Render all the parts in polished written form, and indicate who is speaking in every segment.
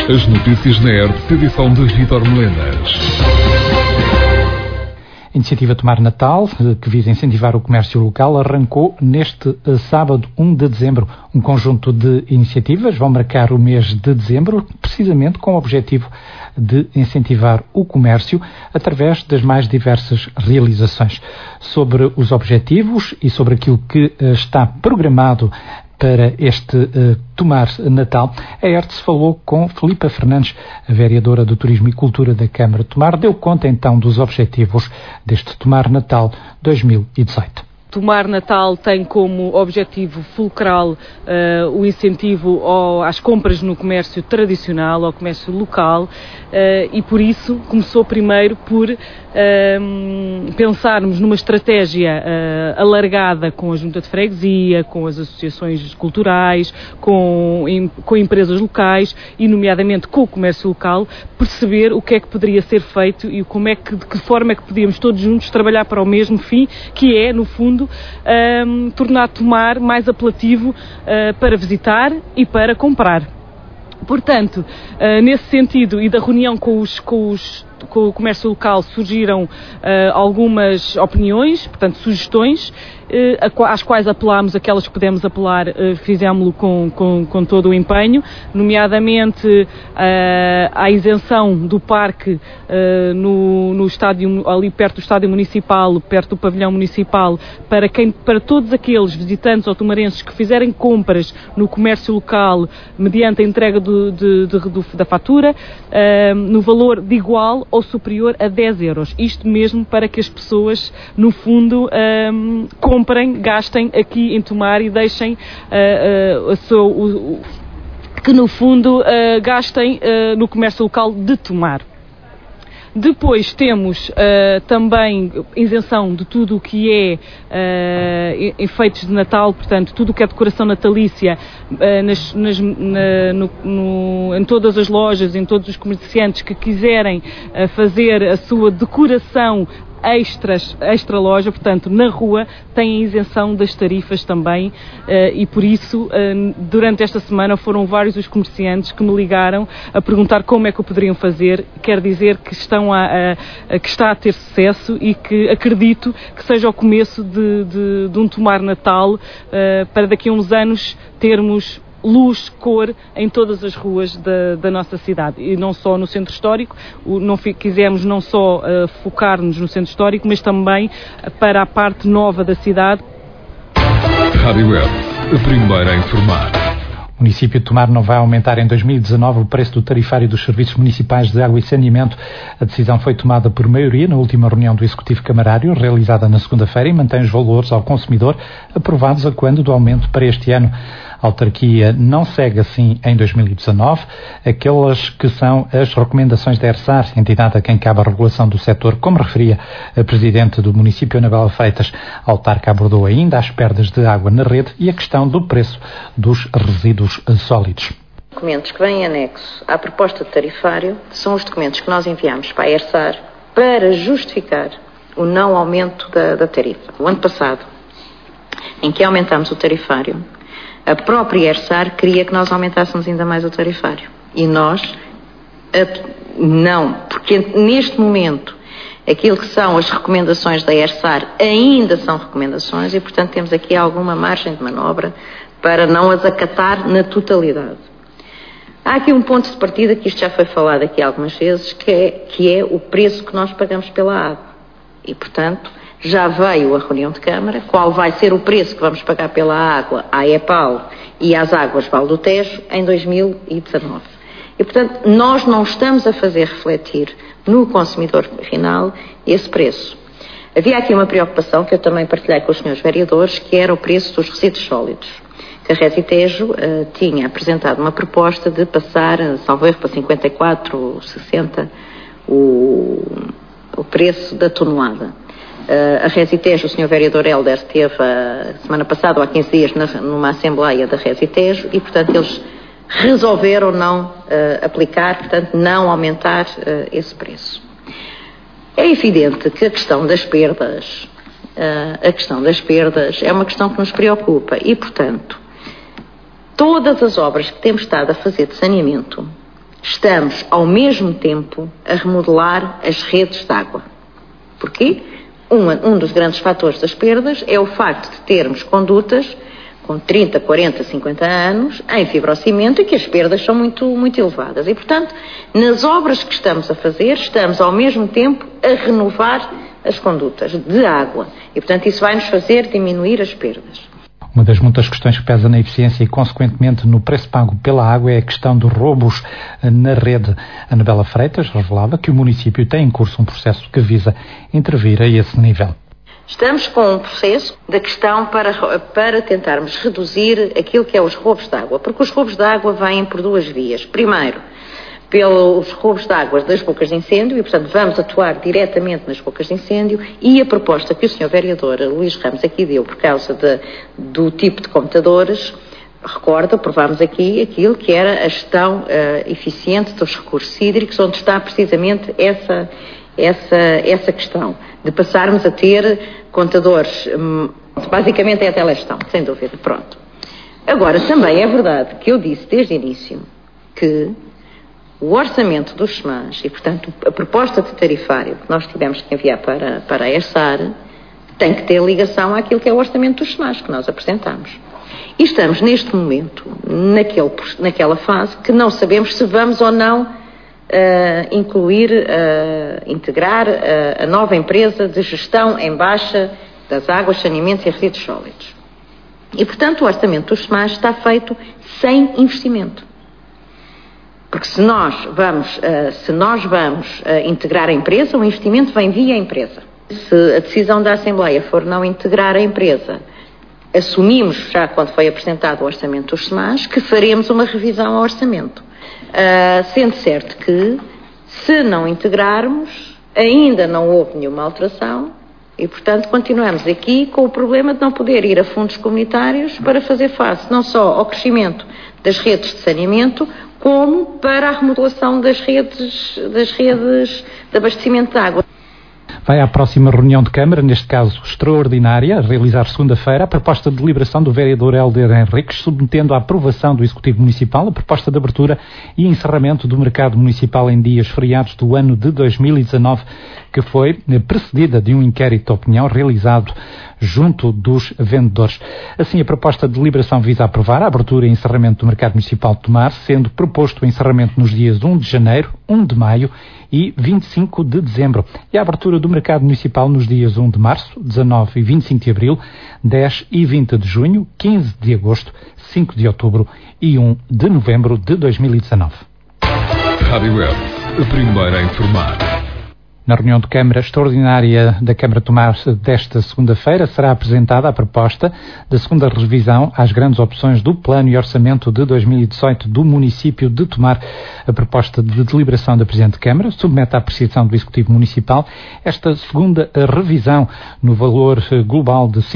Speaker 1: As notícias na ERT, edição de Vítor Melenas.
Speaker 2: A iniciativa Tomar Natal, que visa incentivar o comércio local, arrancou neste sábado, 1 de dezembro. Um conjunto de iniciativas vão marcar o mês de dezembro, precisamente com o objetivo de incentivar o comércio através das mais diversas realizações. Sobre os objetivos e sobre aquilo que está programado para este Tomar Natal, a ERT falou com Filipa Fernandes, a vereadora do Turismo e Cultura da Câmara de Tomar, deu conta então dos objetivos deste Tomar Natal 2018.
Speaker 3: Tomar Natal tem como objetivo fulcral o incentivo às compras no comércio tradicional, ao comércio local, e por isso começou primeiro por pensarmos numa estratégia alargada com a Junta de Freguesia, com as associações culturais, com empresas locais e nomeadamente com o comércio local, perceber o que é que poderia ser feito e de que forma é que podíamos todos juntos trabalhar para o mesmo fim, que é, no fundo, tornar Tomar mais apelativo para visitar e para comprar. Portanto, nesse sentido e da reunião com o comércio local surgiram algumas opiniões, portanto sugestões, às quais apelámos, aquelas que pudemos apelar, fizemos-lo com todo o empenho, nomeadamente a isenção do parque no estádio, ali perto do estádio municipal, perto do pavilhão municipal, para todos aqueles visitantes ou tomarenses que fizerem compras no comércio local mediante a entrega da fatura, no valor de igual ou superior a 10 euros. Isto mesmo para que as pessoas, no fundo, comprem, gastem aqui em Tomar e deixem que no fundo gastem no comércio local de Tomar. Depois temos também isenção de tudo o que é enfeites de Natal, portanto, tudo o que é decoração natalícia em todas as lojas, em todos os comerciantes que quiserem fazer a sua decoração extra loja, portanto, na rua, têm isenção das tarifas também, e por isso, durante esta semana, foram vários os comerciantes que me ligaram a perguntar como é que o poderiam fazer. Quer dizer que que está a ter sucesso e que acredito que seja o começo de um Tomar Natal, para daqui a uns anos termos luz, cor em todas as ruas da nossa cidade, e não só no centro histórico. Quisemos não só focar-nos no centro histórico, mas também para a parte nova da cidade.
Speaker 1: Rádio Web, a primeira a informar.
Speaker 2: O município de Tomar não vai aumentar em 2019 o preço do tarifário dos serviços municipais de água e saneamento. A decisão foi tomada por maioria na última reunião do Executivo Camarário, realizada na segunda-feira, e mantém os valores ao consumidor aprovados a quando do aumento para este ano. A autarquia não segue assim em 2019 aquelas que são as recomendações da ERSAR, entidade a quem cabe a regulação do setor, como referia a Presidente do município, Anabela Freitas. A autarca abordou ainda as perdas de água na rede e a questão do preço dos resíduos sólidos.
Speaker 4: Os documentos que vêm em anexo à proposta de tarifário são os documentos que nós enviamos para a ERSAR para justificar o não aumento da tarifa. O ano passado, em que aumentámos o tarifário, a própria ERSAR queria que nós aumentássemos ainda mais o tarifário. E nós, não, porque neste momento, aquilo que são as recomendações da ERSAR ainda são recomendações e, portanto, temos aqui alguma margem de manobra para não as acatar na totalidade. Há aqui um ponto de partida, que isto já foi falado aqui algumas vezes, que é o preço que nós pagamos pela água. E, portanto, já veio a reunião de Câmara, qual vai ser o preço que vamos pagar pela água à EPAL e às águas Val do Tejo em 2019. E, portanto, nós não estamos a fazer refletir no consumidor final esse preço. Havia aqui uma preocupação que eu também partilhei com os senhores vereadores, que era o preço dos resíduos sólidos. Que a Resitejo tinha apresentado uma proposta de passar, salvo erro, para 54,60 o preço da tonelada. A Resitejo, o Sr. Vereador Helder esteve a semana passada, ou há 15 dias, numa Assembleia da Resitejo, e, portanto, eles resolveram não aplicar, portanto, não aumentar esse preço. É evidente que a questão das perdas é uma questão que nos preocupa e, portanto, todas as obras que temos estado a fazer de saneamento estamos ao mesmo tempo a remodelar as redes de água. Porquê? Um dos grandes fatores das perdas é o facto de termos condutas com 30, 40, 50 anos em fibrocimento e que as perdas são muito, muito elevadas. E, portanto, nas obras que estamos a fazer, estamos ao mesmo tempo a renovar as condutas de água. E, portanto, isso vai nos fazer diminuir as perdas.
Speaker 2: Uma das muitas questões que pesa na eficiência e, consequentemente, no preço pago pela água é a questão dos roubos na rede. Anabela Freitas revelava que o município tem em curso um processo que visa intervir a esse nível.
Speaker 4: Estamos com um processo da questão para tentarmos reduzir aquilo que é os roubos de água, porque os roubos de água vêm por duas vias. Primeiro, pelos roubos de água das bocas de incêndio, e portanto vamos atuar diretamente nas bocas de incêndio, e a proposta que o Sr. Vereador Luís Ramos aqui deu por causa do tipo de computadores, recorda, aprovámos aqui aquilo que era a gestão eficiente dos recursos hídricos, onde está precisamente essa questão de passarmos a ter contadores, basicamente é a telegestão, sem dúvida, pronto. Agora, também é verdade que eu disse desde o início que o orçamento dos SMAs e, portanto, a proposta de tarifário que nós tivemos que enviar para a ERSAR tem que ter ligação àquilo que é o orçamento dos SMAs que nós apresentamos. E estamos, neste momento, naquela fase que não sabemos se vamos ou não integrar a nova empresa de gestão em baixa das águas, saneamentos e resíduos sólidos. E, portanto, o orçamento dos SMAs está feito sem investimento. Porque se nós vamos integrar a empresa, o investimento vem via empresa. Se a decisão da Assembleia for não integrar a empresa, assumimos, já quando foi apresentado o orçamento dos SMAs, que faremos uma revisão ao orçamento. Sendo certo que, se não integrarmos, ainda não houve nenhuma alteração e, portanto, continuamos aqui com o problema de não poder ir a fundos comunitários para fazer face não só ao crescimento das redes de saneamento, como para a remodelação das redes de abastecimento de água.
Speaker 2: Vai à próxima reunião de Câmara, neste caso extraordinária, a realizar segunda-feira, a proposta de deliberação do vereador Hélder Henriques, submetendo à aprovação do Executivo Municipal a proposta de abertura e encerramento do mercado municipal em dias feriados do ano de 2019, que foi precedida de um inquérito de opinião realizado junto dos vendedores. Assim, a proposta de deliberação visa aprovar a abertura e encerramento do mercado municipal de Tomar, sendo proposto o encerramento nos dias 1 de janeiro, 1 de maio e 25 de dezembro. E a abertura do mercado municipal nos dias 1 de março, 19 e 25 de abril, 10 e 20 de junho, 15 de agosto, 5 de outubro e 1 de novembro de 2019.
Speaker 1: Rádio Web, a primeira a informar.
Speaker 2: Na reunião de Câmara extraordinária da Câmara de Tomar desta segunda-feira será apresentada a proposta da segunda revisão às grandes opções do Plano e Orçamento de 2018 do município de Tomar. A proposta de deliberação da Presidente de Câmara submete à apreciação do Executivo Municipal esta segunda revisão no valor global de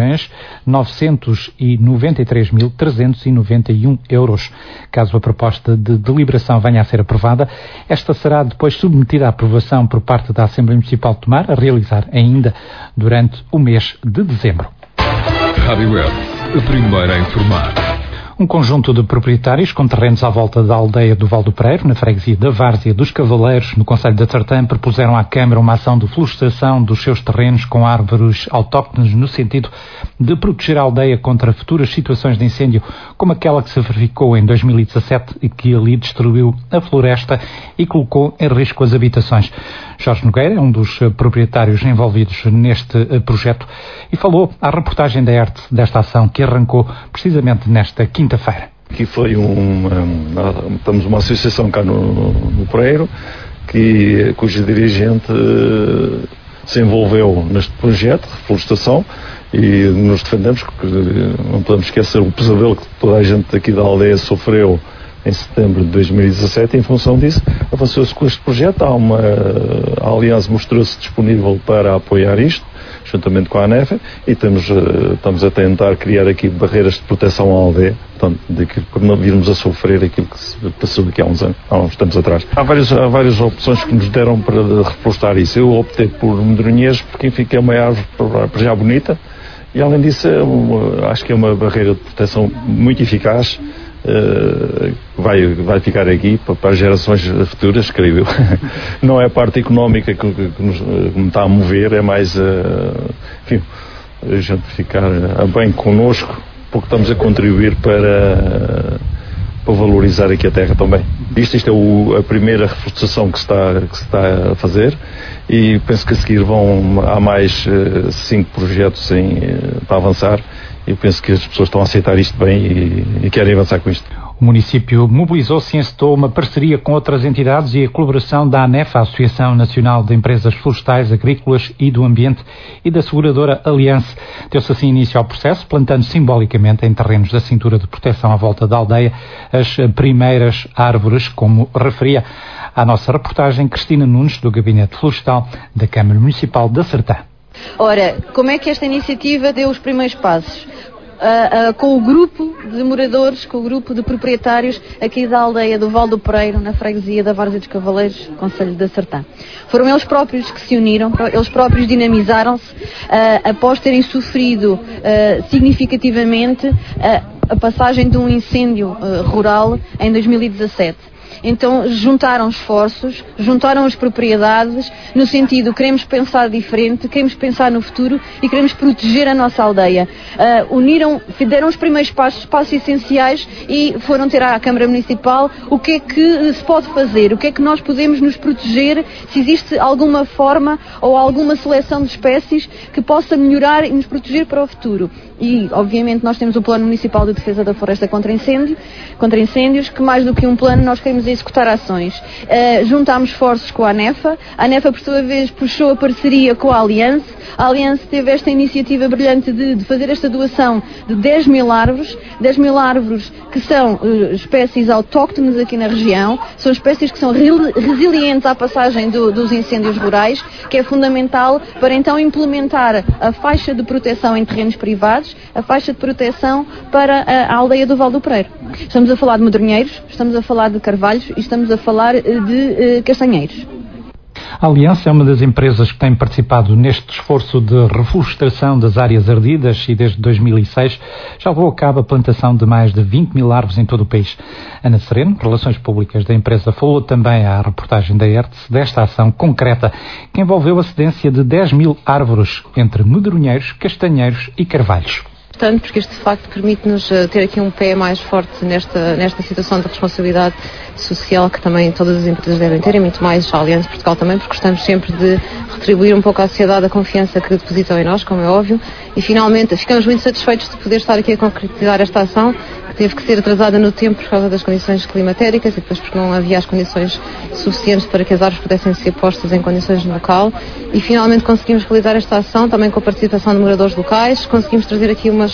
Speaker 2: 5.993.391 euros. Caso a proposta de deliberação venha a ser aprovada, esta será depois submetida à aprovação por parte da Assembleia Municipal de Tomar, a realizar ainda durante o mês de dezembro.
Speaker 1: Rádio Web, a primeira a informar.
Speaker 2: Um conjunto de proprietários com terrenos à volta da aldeia do Val do Pereiro, na freguesia da Várzea dos Cavaleiros, no concelho de Tartã, propuseram à Câmara uma ação de florestação dos seus terrenos com árvores autóctones no sentido de proteger a aldeia contra futuras situações de incêndio, como aquela que se verificou em 2017 e que ali destruiu a floresta e colocou em risco as habitações. Jorge Nogueira é um dos proprietários envolvidos neste projeto e falou à reportagem da ERT desta ação que arrancou precisamente nesta quinta-feira.
Speaker 5: Aqui foi estamos uma associação cá no Pereiro, cujo dirigente se envolveu neste projeto de reflorestação e nos defendemos, porque não podemos esquecer o pesadelo que toda a gente aqui da aldeia sofreu em setembro de 2017, em função disso, avançou-se com este projeto. A Aliança mostrou-se disponível para apoiar isto, juntamente com a ANEF, e estamos a tentar criar aqui barreiras de proteção à aldeia, portanto, por não virmos a sofrer aquilo que se passou daqui há uns tempos atrás. Há várias opções que nos deram para reflorestar isso. Eu optei por medronheiros, porque enfim, que é uma árvore para já bonita, e além disso, acho que é uma barreira de proteção muito eficaz. vai ficar aqui para as gerações futuras, creio eu. Não é a parte económica que me está a mover, é mais enfim, a gente ficar bem connosco, porque estamos a contribuir para valorizar aqui a terra também. Isto é a primeira reflorestação que se está a fazer, e penso que a seguir há mais 5 projetos para avançar, e eu penso que as pessoas estão a aceitar isto bem e querem avançar com isto.
Speaker 2: O município mobilizou-se e encetou uma parceria com outras entidades e a colaboração da ANEF, a Associação Nacional de Empresas Florestais, Agrícolas e do Ambiente, e da seguradora Aliança. Deu-se assim início ao processo, plantando simbolicamente em terrenos da cintura de proteção à volta da aldeia as primeiras árvores, como referia a nossa reportagem Cristina Nunes, do Gabinete Florestal da Câmara Municipal de Sertã.
Speaker 6: Ora, como é que esta iniciativa deu os primeiros passos? Com o grupo de moradores, com o grupo de proprietários aqui da aldeia do Val do Pereiro, na freguesia da Várzea dos Cavaleiros, Concelho de Sertã. Foram eles próprios que se uniram, eles próprios dinamizaram-se após terem sofrido significativamente a passagem de um incêndio rural em 2017. Então juntaram esforços, juntaram as propriedades, no sentido, queremos pensar diferente, queremos pensar no futuro e queremos proteger a nossa aldeia. Deram os primeiros passos essenciais e foram ter à Câmara Municipal o que é que se pode fazer, o que é que nós podemos nos proteger, se existe alguma forma ou alguma seleção de espécies que possa melhorar e nos proteger para o futuro. E, obviamente, nós temos o Plano Municipal de Defesa da Floresta contra incêndios, que mais do que um plano nós queremos executar ações. Juntámos esforços com a ANEFA por sua vez puxou a parceria com a Aliança. A Aliança teve esta iniciativa brilhante de fazer esta doação de 10 mil árvores que são espécies autóctones aqui na região, são espécies que são resilientes à passagem dos incêndios rurais, que é fundamental para então implementar a faixa de proteção em terrenos privados, a faixa de proteção para a aldeia do Val do Pereiro. Estamos a falar de medronheiros, estamos a falar de carvalhos e estamos a falar de castanheiros.
Speaker 2: A Aliança é uma das empresas que tem participado neste esforço de reflorestação das áreas ardidas e desde 2006 já levou a cabo a plantação de mais de 20 mil árvores em todo o país. Ana Sereno, Relações Públicas da empresa, falou também à reportagem da ERTS desta ação concreta que envolveu a cedência de 10 mil árvores entre medronheiros, castanheiros e carvalhos.
Speaker 7: Portanto, porque isto de facto permite-nos ter aqui um pé mais forte nesta situação de responsabilidade social que também todas as empresas devem ter, e muito mais a Aliança Portugal também, porque gostamos sempre de retribuir um pouco à sociedade a confiança que depositam em nós, como é óbvio, e finalmente ficamos muito satisfeitos de poder estar aqui a concretizar esta ação, que teve que ser atrasada no tempo por causa das condições climatéricas e depois porque não havia as condições suficientes para que as árvores pudessem ser postas em condições no local, e finalmente conseguimos realizar esta ação também com a participação de moradores locais. Conseguimos trazer aqui uma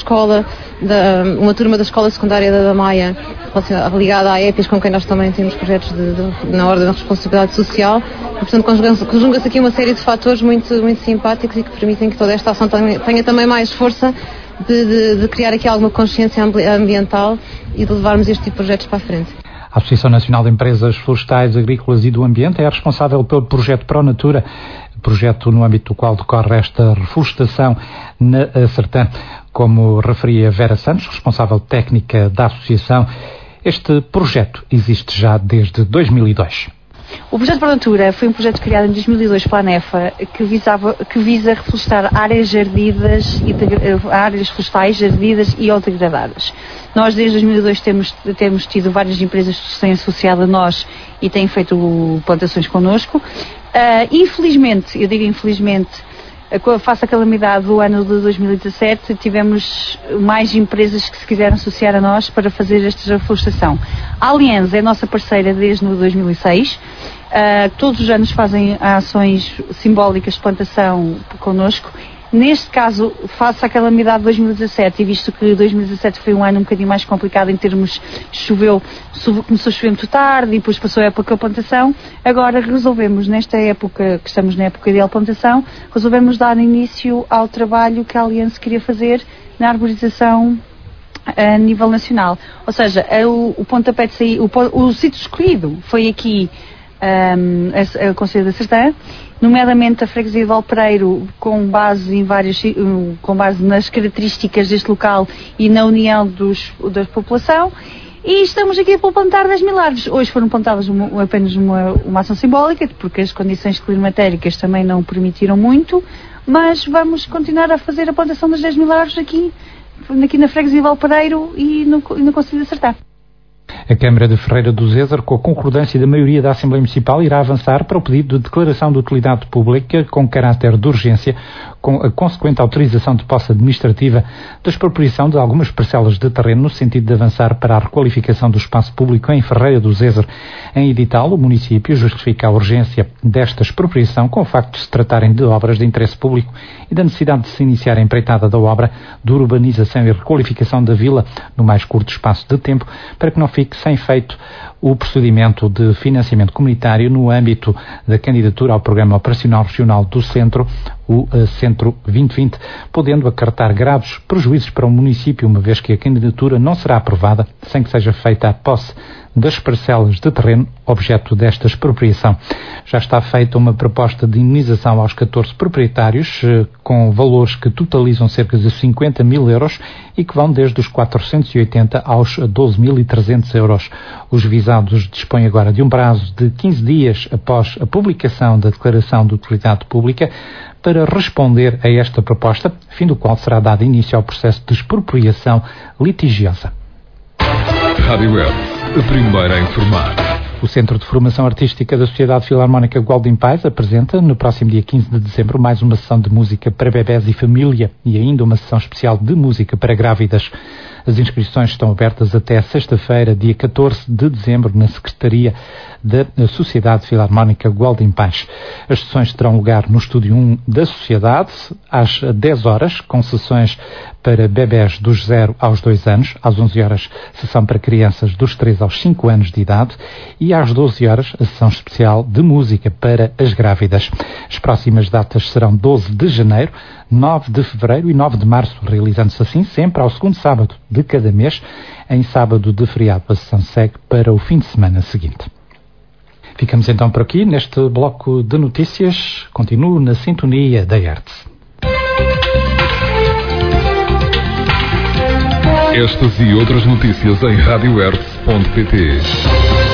Speaker 7: turma da escola secundária da Maia ligada à EPIS, com quem nós também temos projetos na ordem da responsabilidade social, e, portanto conjuga-se aqui uma série de fatores muito, muito simpáticos e que permitem que toda esta ação tenha também mais força de criar aqui alguma consciência ambiental e de levarmos este tipo de projetos para a frente.
Speaker 2: A Associação Nacional de Empresas Florestais, Agrícolas e do Ambiente é responsável pelo projeto ProNatura, projeto no âmbito do qual decorre esta reflorestação na Sertã. Como referia Vera Santos, responsável técnica da associação, este projeto existe já desde 2002.
Speaker 8: O projeto ProNatura foi um projeto criado em 2002 pela ANEFA que visa reflorestar áreas ardidas áreas florestais ardidas e ou degradadas. Nós desde 2002 temos tido várias empresas que se têm associado a nós e têm feito plantações connosco. Infelizmente, eu digo infelizmente, face à calamidade do ano de 2017, tivemos mais empresas que se quiseram associar a nós para fazer esta reflorestação. A Aliança é nossa parceira desde 2006. Todos os anos fazem ações simbólicas de plantação connosco. Neste caso, face à calamidade de 2017, e visto que 2017 foi um ano um bocadinho mais complicado em termos começou a chover muito tarde e depois passou a época de plantação, agora resolvemos, nesta época, que estamos na época de plantação, resolvemos dar início ao trabalho que a Aliança queria fazer na arborização a nível nacional. Ou seja, o pontapé de saída, o sítio escolhido foi aqui a Conselho da Sertã, nomeadamente a freguesia de Valpereiro, com base nas características deste local e na união da população. E estamos aqui para plantar 10.000 árvores. Hoje foram plantadas apenas uma ação simbólica, porque as condições climatéricas também não permitiram muito, mas vamos continuar a fazer a plantação das 10.000 árvores aqui na freguesia de Valpereiro e no Conselho de Sertã.
Speaker 2: A Câmara de Ferreira do Zézer, com a concordância da maioria da Assembleia Municipal, irá avançar para o pedido de declaração de utilidade pública com caráter de urgência, com a consequente autorização de posse administrativa da expropriação de algumas parcelas de terreno, no sentido de avançar para a requalificação do espaço público em Ferreira do Zézer. Em edital, o município justifica a urgência desta expropriação com o facto de se tratarem de obras de interesse público e da necessidade de se iniciar a empreitada da obra de urbanização e requalificação da vila no mais curto espaço de tempo, para que não fique sem efeito o procedimento de financiamento comunitário no âmbito da candidatura ao Programa Operacional Regional do Centro, o Centro 2020, podendo acarretar graves prejuízos para o município, uma vez que a candidatura não será aprovada sem que seja feita a posse das parcelas de terreno objeto desta expropriação. Já está feita uma proposta de indenização aos 14 proprietários, com valores que totalizam cerca de 50.000 euros e que vão desde os 480 aos 12.300 euros. Os visados dispõem agora de um prazo de 15 dias após a publicação da declaração de utilidade pública para responder a esta proposta, fim do qual será dado início ao processo de expropriação litigiosa.
Speaker 1: Rádio Web, a primeira a informar.
Speaker 2: O Centro de Formação Artística da Sociedade Filarmónica Gualdim Pais apresenta, no próximo dia 15 de dezembro, mais uma sessão de música para bebés e família e ainda uma sessão especial de música para grávidas. As inscrições estão abertas até sexta-feira, dia 14 de dezembro, na Secretaria da Sociedade Filarmónica Gualdim Pais. As sessões terão lugar no Estúdio 1 da Sociedade, às 10 horas, com sessões para bebés dos 0 aos 2 anos, às 11 horas, sessão para crianças dos 3 aos 5 anos de idade e às 12 horas, a sessão especial de música para as grávidas. As próximas datas serão 12 de janeiro, 9 de fevereiro e 9 de março, realizando-se assim sempre ao segundo sábado de cada mês. Em sábado de feriado, a sessão segue para o fim de semana seguinte. Ficamos então por aqui neste bloco de notícias. Continuo na sintonia da Hertz.
Speaker 1: Estas e outras notícias em radiohertz.pt.